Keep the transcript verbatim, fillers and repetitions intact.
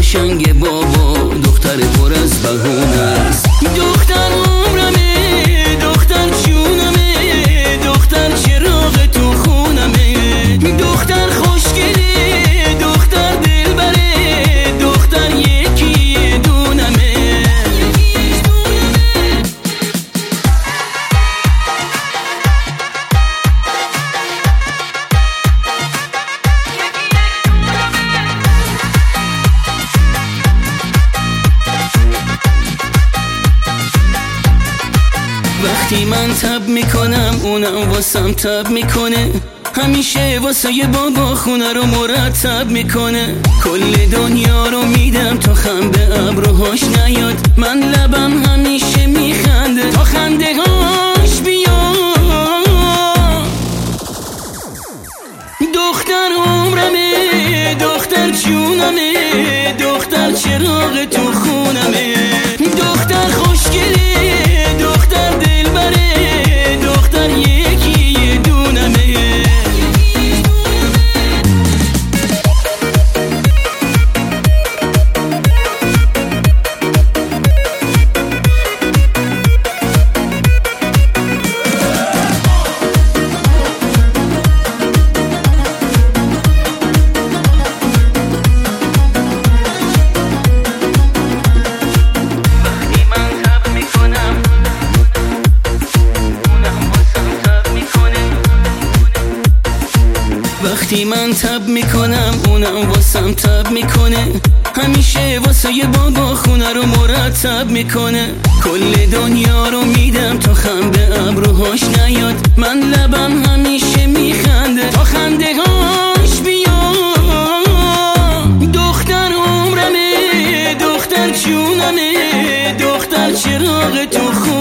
قشنگ بابا، دختر پر از بهونه است. دختر عمرمه، دختر جونمه، دختر چراغ تو خونمه، دختر خوشگله، دختر دلبره، دختر یکی دونمه. وقتی من تب میکنم اونم واسم تب میکنه، همیشه واسه یه بابا خونه رو مرتب میکنه. کل دنیا رو میدم تا خم به ابروهاش نیاد، من لبم همیشه میخنده تا خنده هاش بیاد. دختر عمرمه، دختر جونمه، دختر چراغ تو خونمه، دختر خوشگله، دختر دلبره، دختر یکی دونمه. وقتی من تب میکنم اونم واسم تب میکنه، همیشه واسه یه بابا خونه رو مرتب میکنه. کل دنیا رو میدم تا خم به ابروهاش نیاد، من لبم همیشه میخنده تا خنده هاش بیاد. دختر عمرمه، دختر جونمه، دختر چراغ تو خون